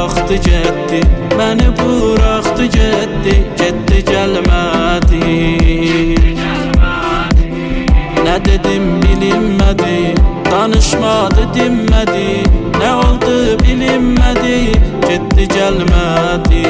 yaxdı getdi, məni buraxdı getdi, getdi gəlmədi. Nə dedim bilinmədi, danışmadı dinmədi, nə oldu bilinmədi, getdi gəlmədi.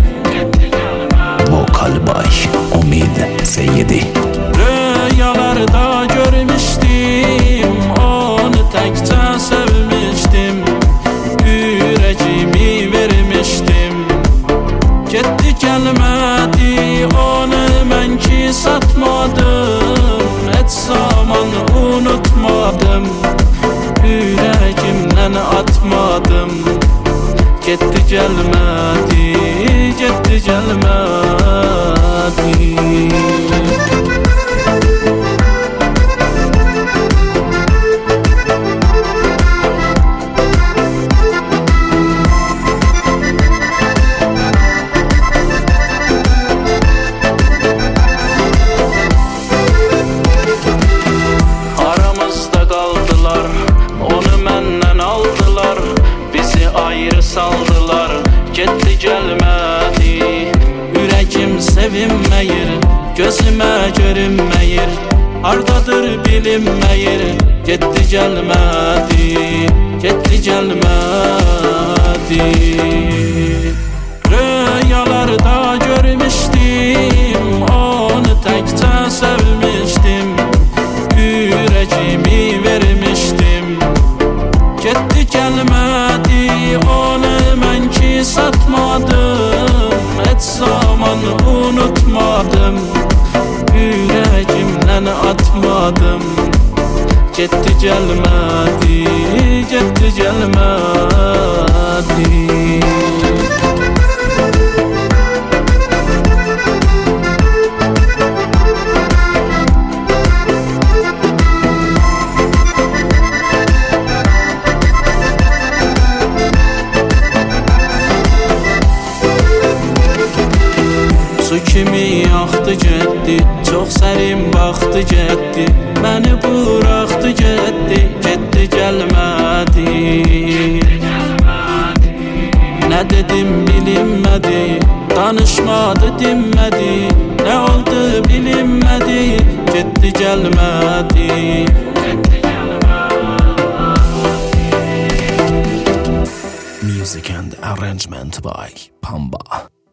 Vokal Bay Umid Seyyidi. Rüyalarda görmüştüm, onu təkcə sevmişdim, ürəyimi vermişdim. Getdi gəlmədi, onu mən ki satmadım, heç zaman unutmadım, ürəyimdən atmadım. Getdi gəlmədi, getdi gəlmədi. Aramızda qaldılar, onu məndən aldılar, bizi ayrı saldılar, getdi gəlmədi. Ürəyim sevinməyir, gözümə görünməyir, hardadır bilinməyir, getdi gəlmədi, getdi gəlmədi. Rüyalarda görmüşdüm, onu təkcə sevmişdim, ürəyimi vermişdim. Getdi gəlmədi, onu mən ki satmadım, heç zaman unutmadım, ürəyimdən atmadım. Getdi gəlmədi, getdi gəlmədi. Su kimi yaxdı getdi, çox sərin baxdı getdi, məni buraxdı getdi, getdi gəlmədi. Nə dedim bilinmədi, danışmadı dinmədi, nə oldu bilinmədi, getdi gəlmədi. Music and arrangement by Pamba.